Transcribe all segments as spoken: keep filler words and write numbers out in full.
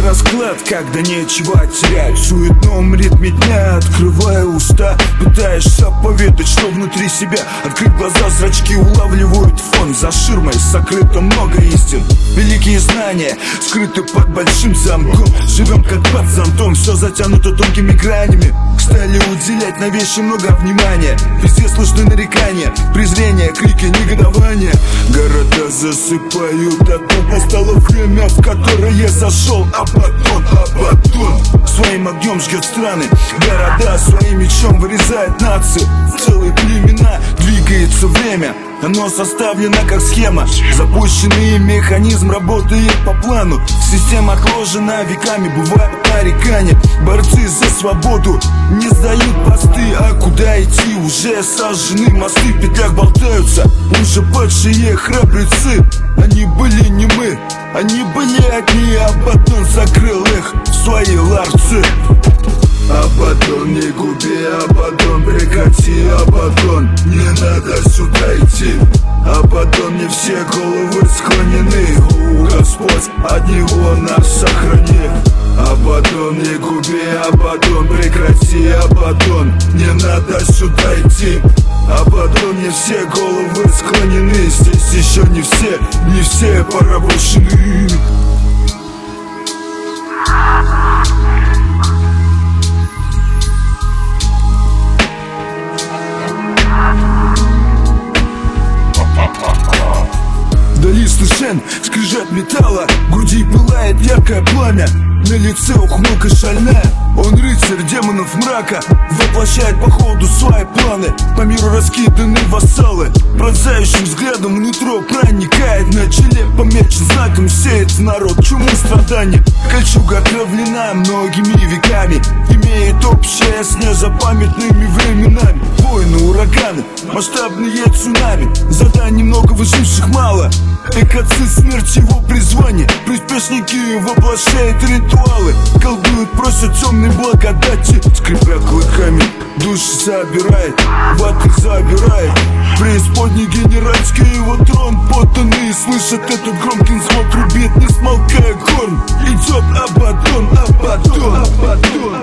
расклад, когда нечего терять. В суетном ритме дня открываю уста, пытаешься поведать, что внутри себя. Открыть глаза, зрачки улавливают фон. За ширмой сокрыто много истин. Великие знания скрыты под большим замком. Живем как под зонтом, все затянуто тонкими гранями. Стали уделять на вещи много внимания. Везде слышны нарекания, презрение, крики, негодование. Города засыпают одно. Настало время, в которое зашел Абаддон. Абаддон своим огнем жгет страны, города своим мечом вырезает нации. Целые племена, двигается время. Оно составлено как схема. Запущенный механизм работает по плану. Система отложена веками, бывают нарекания. Борцы за свободу не сдают посты. А куда идти? Уже сожжены мосты, в петлях болтаются уже падшие храбрецы. Они были не мы, они были одни. Абаддон закрыл их в свои ларцы. Абаддон, не губи, Абаддон, прекрати, Абаддон, не надо сюда идти. Абаддон, не все головы склонены. У, Господь, от него нас сохрани. Абаддон, не губи, Абаддон, прекрати, Абаддон, не надо сюда идти. Абаддон, не все головы склонены. Здесь еще не все, не все порабощены. Вдали слышен скрежет металла, в груди пылает яркое пламя. На лице ухмылка шальная. Он рыцарь демонов мрака, воплощает по ходу свои планы. По миру раскиданы вассалы, пронзающим взглядом в нутро проникает. На челе помечен знаком, сеет народ чуму страдания. Кольчуга отравлена многими веками, имеет общее с незапамятными временами. Войны, ураганы, масштабные цунами. Заданий много, выживших мало. Экоцид, смерть его призвание. Приспешники воплощают ритуалы, колдуют, просят темной благодати. Скрипя клыками, души забирает, в их забирает. Преисподней генеральский его трон. Подданные слышат этот громкий звук, рубит, не смолкая горн. Идет Абаддон, Абаддон, Абаддон.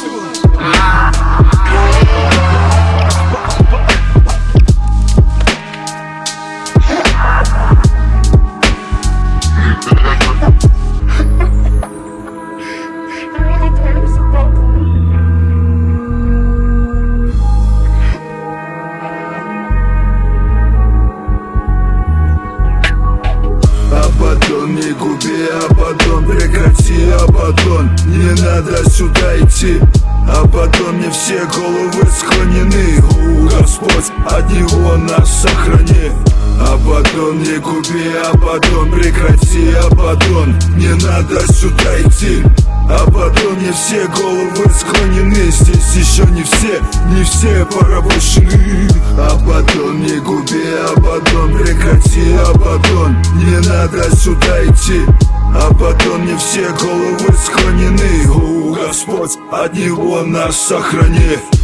Абаддон, не губи, Абаддон, прекрати, Абаддон, не надо сюда идти. Абаддон, не все головы склонены. У, Господь, от него нас сохрани. Абаддон, не губи, Абаддон, прекрати, Абаддон, не надо сюда идти. Абаддон, не все головы склонены. Здесь еще не все, не все порабощены. Абаддон, не губи, Абаддон, прекрати, Абаддон, не надо сюда идти. Абаддон, не все головы склонены. О, Господь, от него нас сохрани.